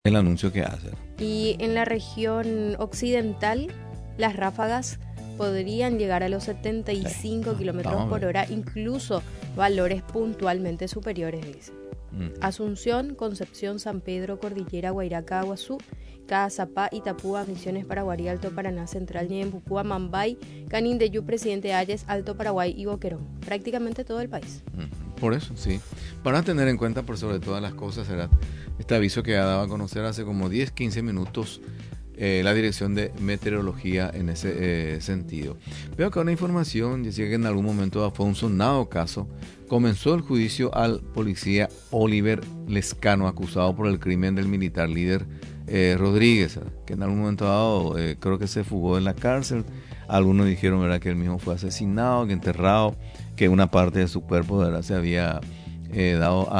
el anuncio que hace. Y en la región occidental, las ráfagas podrían llegar a los 75 kilómetros Vamos a por ver. hora, incluso valores puntualmente superiores, dice. Asunción, Concepción, San Pedro, Cordillera, Guairaca, Aguazú, Caazapá, Itapúa, Misiones, Paraguarí, Alto Paraná, Central, Ñempucúa, Mambay, Canindeyú, Presidente Hayes, Alto Paraguay y Boquerón. Prácticamente todo el país. Por eso, sí. Para tener en cuenta, por sobre todas las cosas, será este aviso que ha dado a conocer hace como 10, 15 minutos la Dirección de Meteorología en ese sentido. Veo acá una información, decía que en algún momento fue un sonado caso. Comenzó el juicio al policía Oliver Lescano, acusado por el crimen del militar líder Rodríguez, que en algún momento dado creo que se fugó de la cárcel. Algunos dijeron, ¿verdad?, que él mismo fue asesinado, que enterrado, que una parte de su cuerpo, ¿verdad?, se había dado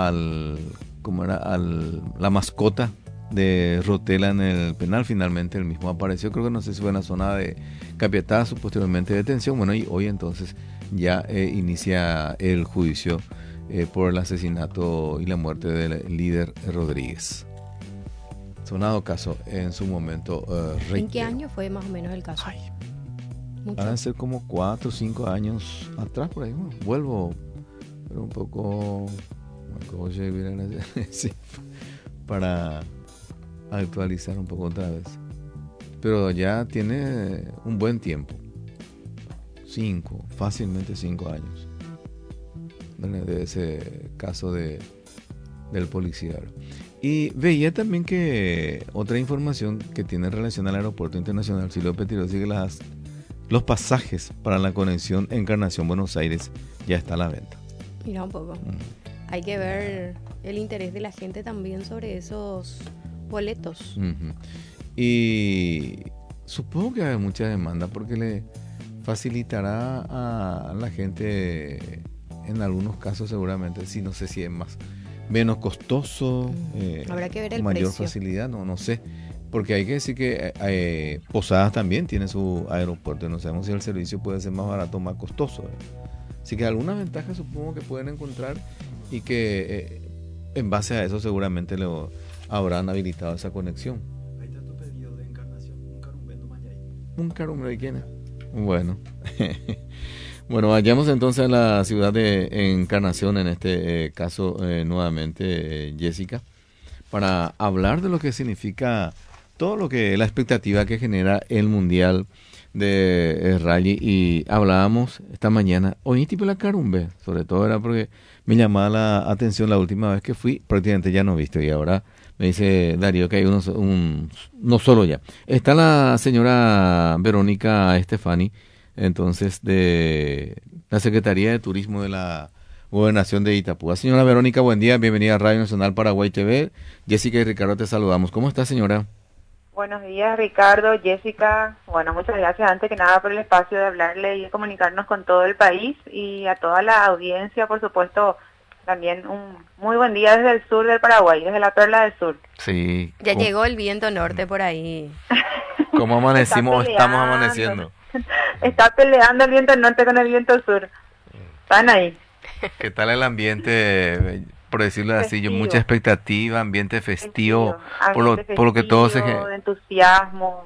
la mascota de Rotela en el penal. Finalmente el mismo apareció, creo que no sé si fue en la zona de Capiatazú, posteriormente detención. Bueno, y hoy entonces ya inicia el juicio por el asesinato y la muerte del líder Rodríguez. Sonado caso en su momento. ¿En qué año fue más o menos el caso? Van a ser como 4 o 5 años atrás, por ahí. Bueno, vuelvo, pero un poco sí, para actualizar un poco otra vez. Pero ya tiene un buen tiempo. Fácilmente 5 años. De ese caso del policía. Y veía también que otra información que tiene relación al Aeropuerto Internacional Silvio Pettirossi, que los pasajes para la conexión Encarnación-Buenos Aires ya está a la venta. Mira un poco. Hay que ver el interés de la gente también sobre esos boletos. Y supongo que hay mucha demanda porque le facilitará a la gente en algunos casos seguramente, si no sé si es menos costoso, habrá que ver el mayor precio. Facilidad, no sé. Porque hay que decir que Posadas también tiene su aeropuerto y no sabemos si el servicio puede ser más barato o más costoso. Así que algunas ventajas supongo que pueden encontrar y que en base a eso seguramente habrán habilitado esa conexión. Ahí está tu pedido de Encarnación, un carumbendo mayay. ¿Un carumbe de quién es? Bueno. Bueno, vayamos entonces a la ciudad de Encarnación, en este caso nuevamente, Jessica, para hablar de lo que significa todo lo que la expectativa que genera el Mundial de Rally. Y hablábamos esta mañana, hoy tipo la carumbe, sobre todo era porque me llamaba la atención la última vez que fui, prácticamente ya no he visto, y ahora me dice Darío que hay no solo ya. Está la señora Verónica Estefani, entonces, de la Secretaría de Turismo de la Gobernación de Itapúa. Señora Verónica, buen día, bienvenida a Radio Nacional Paraguay TV. Jessica y Ricardo te saludamos. ¿Cómo está, señora? Buenos días, Ricardo, Jessica. Bueno, muchas gracias antes que nada por el espacio de hablarle y de comunicarnos con todo el país y a toda la audiencia, por supuesto. También un muy buen día desde el sur del Paraguay, desde la Perla del Sur. Sí. Ya llegó el viento norte por ahí. ¿Cómo amanecimos? Estamos amaneciendo. Está peleando el viento norte con el viento sur. Están ahí. ¿Qué tal el ambiente, por decirlo así, mucha expectativa, ambiente festivo, por lo que todo se... de entusiasmo.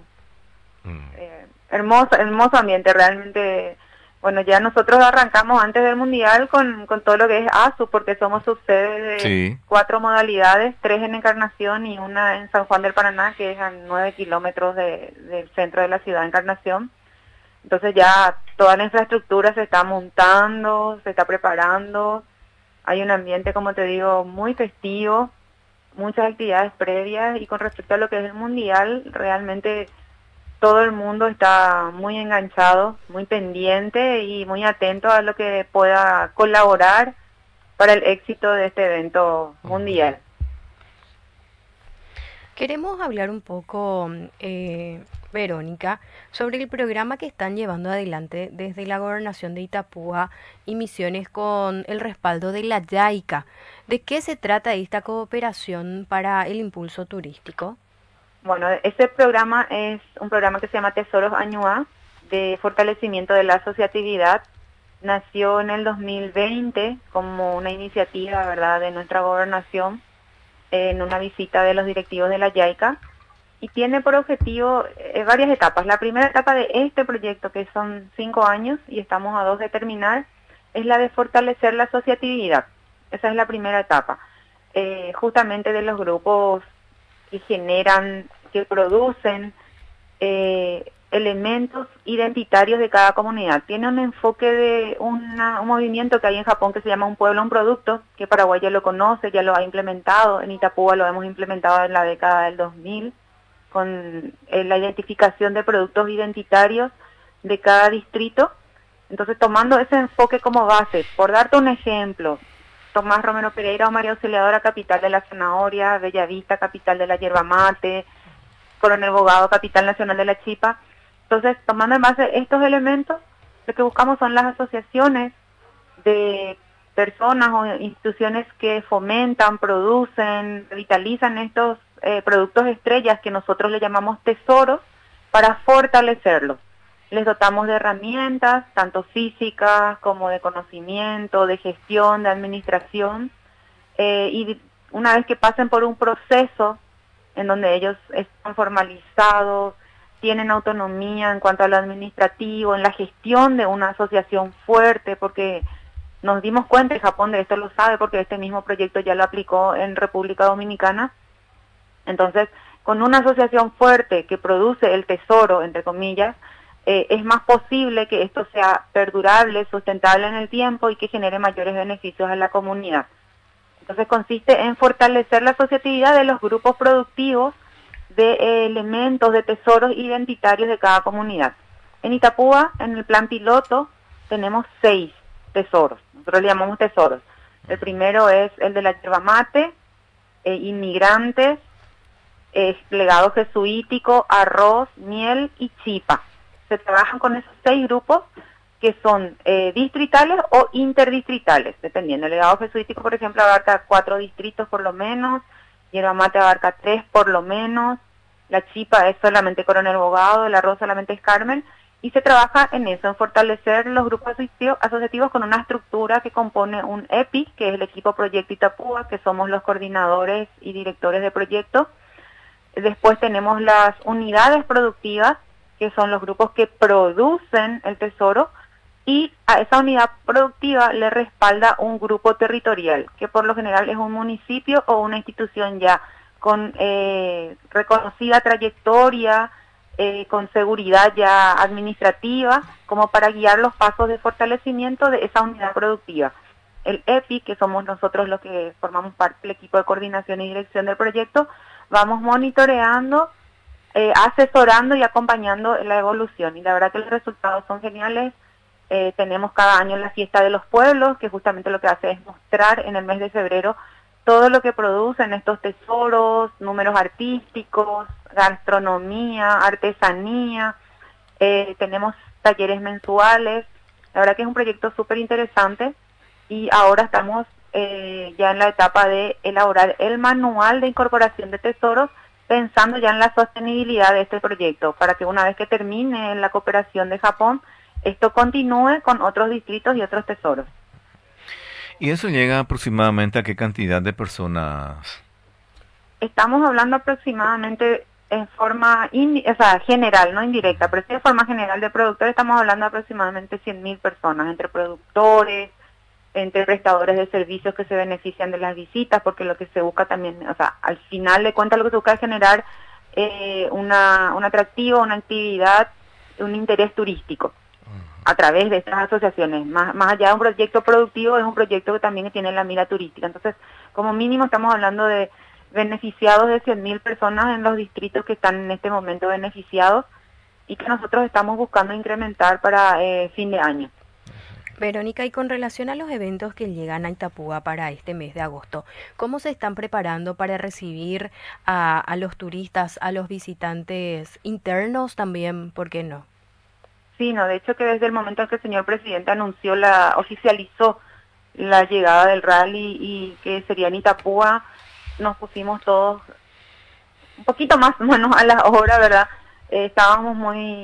Hermoso ambiente, realmente. Bueno, ya nosotros arrancamos antes del Mundial con todo lo que es ASU, porque somos subsede de 4 modalidades, 3 en Encarnación y una en San Juan del Paraná, que es a 9 kilómetros del centro de la ciudad de Encarnación. Entonces ya toda la infraestructura se está montando, se está preparando. Hay un ambiente, como te digo, muy festivo, muchas actividades previas, y con respecto a lo que es el Mundial, realmente todo el mundo está muy enganchado, muy pendiente y muy atento a lo que pueda colaborar para el éxito de este evento mundial. Queremos hablar un poco, Verónica, sobre el programa que están llevando adelante desde la Gobernación de Itapúa y Misiones con el respaldo de la JAICA. ¿De qué se trata esta cooperación para el impulso turístico? Bueno, este programa es un programa que se llama Tesoros Añua, de fortalecimiento de la asociatividad. Nació en el 2020 como una iniciativa, ¿verdad?, de nuestra gobernación, en una visita de los directivos de la JICA, y tiene por objetivo varias etapas. La primera etapa de este proyecto, que son 5 años y estamos a 2 de terminar, es la de fortalecer la asociatividad. Esa es la primera etapa, justamente de los grupos que generan, que producen elementos identitarios de cada comunidad. Tiene un enfoque de un movimiento que hay en Japón que se llama Un Pueblo, Un Producto, que Paraguay ya lo conoce, ya lo ha implementado. En Itapúa lo hemos implementado en la década del 2000, con la identificación de productos identitarios de cada distrito. Entonces, tomando ese enfoque como base, por darte un ejemplo, Tomás Romero Pereira o María Auxiliadora, capital de la zanahoria; Bellavista, capital de la yerba mate; Coronel Bogado, capital nacional de la chipa. Entonces, tomando en base estos elementos, lo que buscamos son las asociaciones de personas o instituciones que fomentan, producen, revitalizan estos productos estrellas que nosotros le llamamos tesoros, para fortalecerlos. Les dotamos de herramientas, tanto físicas como de conocimiento, de gestión, de administración, y una vez que pasen por un proceso en donde ellos están formalizados, tienen autonomía en cuanto a lo administrativo, en la gestión de una asociación fuerte, porque nos dimos cuenta, y Japón de esto lo sabe, porque este mismo proyecto ya lo aplicó en República Dominicana. Entonces, con una asociación fuerte que produce el tesoro, entre comillas, es más posible que esto sea perdurable, sustentable en el tiempo y que genere mayores beneficios a la comunidad. Entonces, consiste en fortalecer la asociatividad de los grupos productivos de elementos, de tesoros identitarios de cada comunidad. En Itapúa, en el plan piloto, tenemos 6 tesoros. Nosotros le llamamos tesoros. El primero es el de la yerba mate, inmigrantes, legado jesuítico, arroz, miel y chipa. Se trabajan con esos 6 grupos que son distritales o interdistritales, dependiendo. El legado jesuítico, por ejemplo, abarca 4 distritos por lo menos; yerba mate abarca 3 por lo menos; la chipa es solamente Coronel Bogado; el arroz solamente es Carmen, y se trabaja en eso, en fortalecer los grupos asociativos con una estructura que compone un EPI, que es el equipo Proyecto Itapúa, que somos los coordinadores y directores de proyecto. Después tenemos las unidades productivas, que son los grupos que producen el tesoro, y a esa unidad productiva le respalda un grupo territorial, que por lo general es un municipio o una institución ya con reconocida trayectoria, con seguridad ya administrativa, como para guiar los pasos de fortalecimiento de esa unidad productiva. El EPI, que somos nosotros los que formamos parte del equipo de coordinación y dirección del proyecto, vamos monitoreando, asesorando y acompañando la evolución, y la verdad que los resultados son geniales. Tenemos cada año la fiesta de los pueblos, que justamente lo que hace es mostrar en el mes de febrero todo lo que producen estos tesoros, números artísticos, gastronomía, artesanía. Tenemos talleres mensuales. La verdad que es un proyecto súper interesante, y ahora estamos ya en la etapa de elaborar el manual de incorporación de tesoros, pensando ya en la sostenibilidad de este proyecto, para que una vez que termine la cooperación de Japón, esto continúe con otros distritos y otros tesoros. ¿Y eso llega aproximadamente a qué cantidad de personas? Estamos hablando aproximadamente en forma general, no indirecta, pero sí de forma general de productores. Estamos hablando de aproximadamente 100.000 personas, entre productores, entre prestadores de servicios que se benefician de las visitas, porque lo que se busca también, al final de cuentas lo que se busca es generar un atractivo, una actividad, un interés turístico a través de estas asociaciones. Más allá de un proyecto productivo, es un proyecto que también tiene la mira turística. Entonces, como mínimo estamos hablando de beneficiados de 100.000 personas en los distritos que están en este momento beneficiados, y que nosotros estamos buscando incrementar para fin de año. Verónica, y con relación a los eventos que llegan a Itapúa para este mes de agosto, ¿cómo se están preparando para recibir a los turistas, a los visitantes internos también? ¿Por qué no? Sí, no, de hecho que desde el momento en que el señor presidente oficializó la llegada del rally y que sería en Itapúa, nos pusimos todos un poquito más manos a la obra, ¿verdad? Estábamos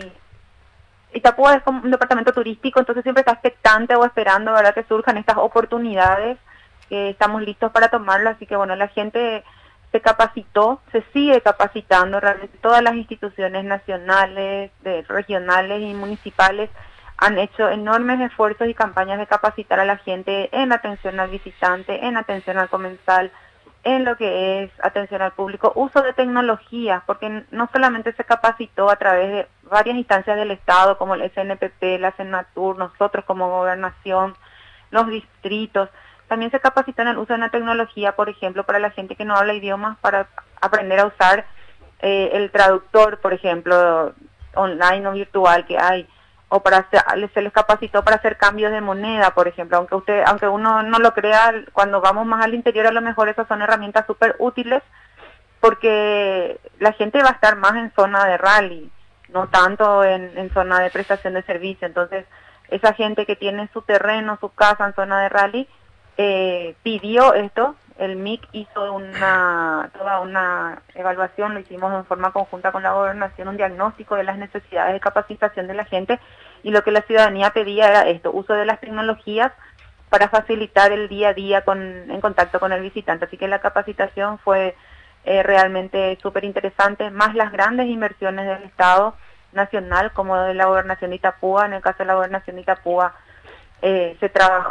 Itapúa es como un departamento turístico, entonces siempre está expectante o esperando, ¿verdad?, que surjan estas oportunidades, que estamos listos para tomarlo. Así que bueno, la gente se capacitó, se sigue capacitando. Realmente todas las instituciones nacionales, regionales y municipales han hecho enormes esfuerzos y campañas de capacitar a la gente en atención al visitante, en atención al comensal, en lo que es atención al público, uso de tecnologías, porque no solamente se capacitó a través de varias instancias del Estado, como el SNPP, la Senatur, nosotros como gobernación, los distritos, también se capacitó en el uso de una tecnología, por ejemplo, para la gente que no habla idiomas, para aprender a usar el traductor, por ejemplo, online o virtual que hay, o se les capacitó para hacer cambios de moneda, por ejemplo, aunque uno no lo crea, cuando vamos más al interior a lo mejor esas son herramientas súper útiles, porque la gente va a estar más en zona de rally, no tanto en zona de prestación de servicio. Entonces esa gente que tiene su terreno, su casa en zona de rally, pidió esto. El MIC hizo toda una evaluación, lo hicimos en forma conjunta con la gobernación, un diagnóstico de las necesidades de capacitación de la gente, y lo que la ciudadanía pedía era esto, uso de las tecnologías para facilitar el día a día en contacto con el visitante. Así que la capacitación fue realmente súper interesante, más las grandes inversiones del Estado nacional, como de la gobernación de Itapúa. En el caso de la gobernación de Itapúa, se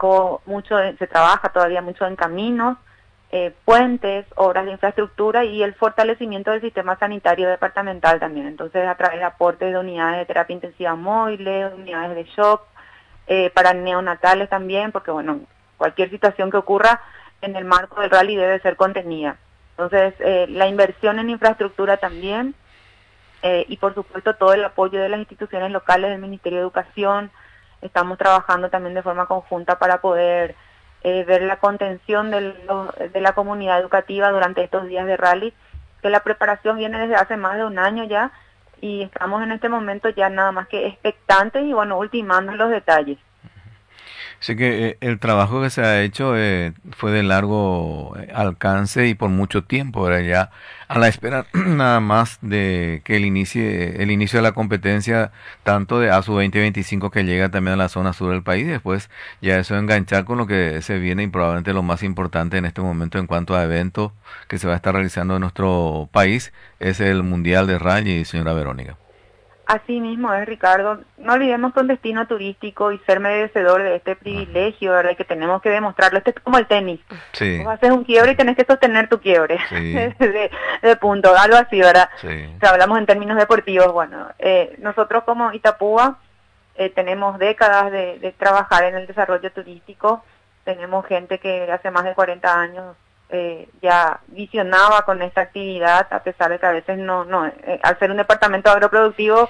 trabaja todavía mucho en caminos, puentes, obras de infraestructura y el fortalecimiento del sistema sanitario departamental también. Entonces, a través de aportes de unidades de terapia intensiva móviles, unidades de shock, para neonatales también, porque bueno, cualquier situación que ocurra en el marco del rally debe ser contenida. Entonces, la inversión en infraestructura también, y por supuesto todo el apoyo de las instituciones locales, del Ministerio de Educación. Estamos trabajando también de forma conjunta para poder ver la contención de la comunidad educativa durante estos días de rally, que la preparación viene desde hace más de un año ya, y estamos en este momento ya nada más que expectantes y bueno, ultimando los detalles. Sé que el trabajo que se ha hecho fue de largo alcance y por mucho tiempo, ¿verdad? Ya a la espera nada más de que el inicio de la competencia, tanto de ASU 2025 que llega también a la zona sur del país, después ya eso enganchar con lo que se viene y probablemente lo más importante en este momento en cuanto a eventos que se va a estar realizando en nuestro país, es el Mundial de Rally, señora Verónica. Así mismo es, Ricardo. No olvidemos que un destino turístico y ser merecedor de este privilegio, ¿verdad? Que tenemos que demostrarlo. Esto es como el tenis. Sí. Vos haces un quiebre y tenés que sostener tu quiebre. Sí. de punto, algo así, ¿verdad? Sí. O sea, hablamos en términos deportivos. Bueno, nosotros como Itapúa tenemos décadas de trabajar en el desarrollo turístico. Tenemos gente que hace más de 40 años ya visionaba con esta actividad, a pesar de que a veces al ser un departamento agroproductivo,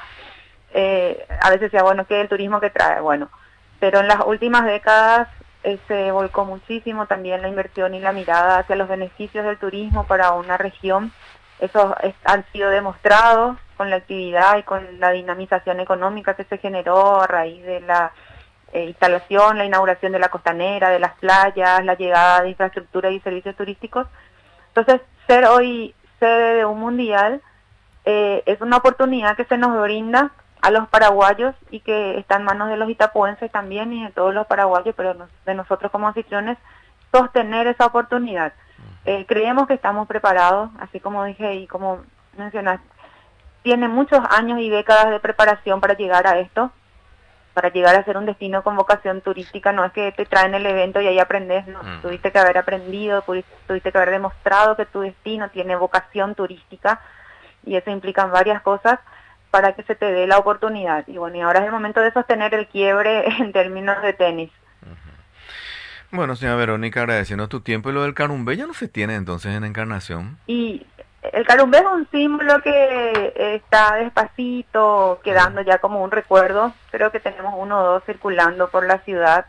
a veces decía, bueno, ¿qué es el turismo que trae? Bueno, pero en las últimas décadas se volcó muchísimo también la inversión y la mirada hacia los beneficios del turismo para una región. Esos han sido demostrados con la actividad y con la dinamización económica que se generó a raíz de la instalación, la inauguración de la costanera, de las playas, la llegada de infraestructura y servicios turísticos. Entonces, ser hoy sede de un mundial es una oportunidad que se nos brinda a los paraguayos y que está en manos de los itapuenses también y de todos los paraguayos, pero de nosotros como anfitriones, sostener esa oportunidad. Creemos que estamos preparados, así como dije y como mencionaste, tiene muchos años y décadas de preparación para llegar a esto, para llegar a ser un destino con vocación turística. No es que te traen el evento y ahí aprendes, no, tuviste que haber aprendido, tuviste que haber demostrado que tu destino tiene vocación turística, y eso implica varias cosas para que se te dé la oportunidad. Y bueno, y ahora es el momento de sostener el quiebre en términos de tenis. Bueno, señora Verónica, agradeciendo tu tiempo. Y lo del Carumbé ya no se tiene entonces en Encarnación. Y el Carumbé es un símbolo que está despacito, quedando ya como un recuerdo. Creo que tenemos 1 o 2 circulando por la ciudad,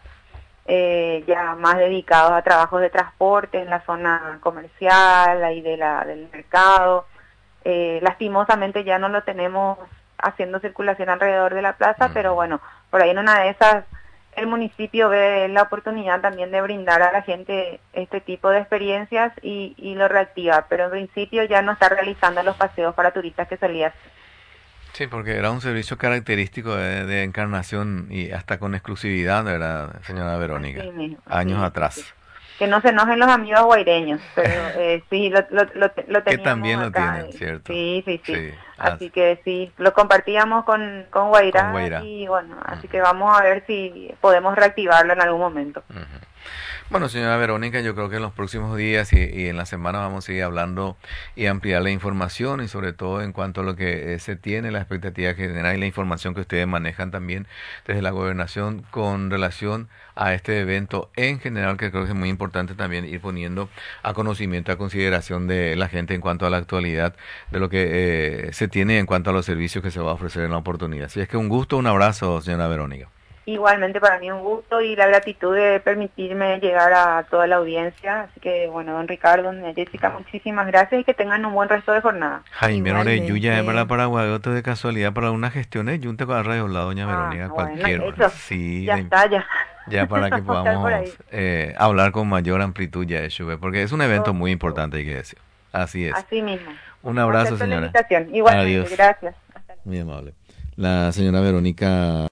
ya más dedicados a trabajos de transporte en la zona comercial, ahí del mercado. Lastimosamente ya no lo tenemos haciendo circulación alrededor de la plaza, pero bueno, por ahí en una de esas el municipio ve la oportunidad también de brindar a la gente este tipo de experiencias y lo reactiva, pero en principio ya no está realizando los paseos para turistas que solía hacer. Sí, porque era un servicio característico de Encarnación y hasta con exclusividad, ¿verdad, señora Verónica? Sí, mismo, años sí, atrás. Sí. que no se enojen los amigos guaireños, pero sí, lo teníamos que también lo acá, tienen, ¿cierto? Sí. Así que sí, lo compartíamos con Guairá, y bueno, así que vamos a ver si podemos reactivarlo en algún momento. Uh-huh. Bueno, señora Verónica, yo creo que en los próximos días y en la semana vamos a seguir hablando y ampliar la información y sobre todo en cuanto a lo que se tiene, la expectativa general y la información que ustedes manejan también desde la gobernación con relación a este evento en general, que creo que es muy importante también ir poniendo a conocimiento, a consideración de la gente en cuanto a la actualidad de lo que se tiene en cuanto a los servicios que se va a ofrecer en la oportunidad. Así es que un gusto, un abrazo, señora Verónica. Igualmente para mí un gusto y la gratitud de permitirme llegar a toda la audiencia. Así que bueno, don Ricardo, doña Jessica, muchísimas gracias y que tengan un buen resto de jornada. Jaime Ore, Yuya es para Paraguay, de casualidad para una gestión de Junta con la radio la doña Verónica, cualquiera. Bueno, sí, ya está, ya. Ya para que podamos hablar con mayor amplitud ya de Shuve, porque es un evento muy importante, hay que decir. Así es. Así mismo. Un abrazo, señora. Igualmente, adiós. Gracias. Muy amable. La señora Verónica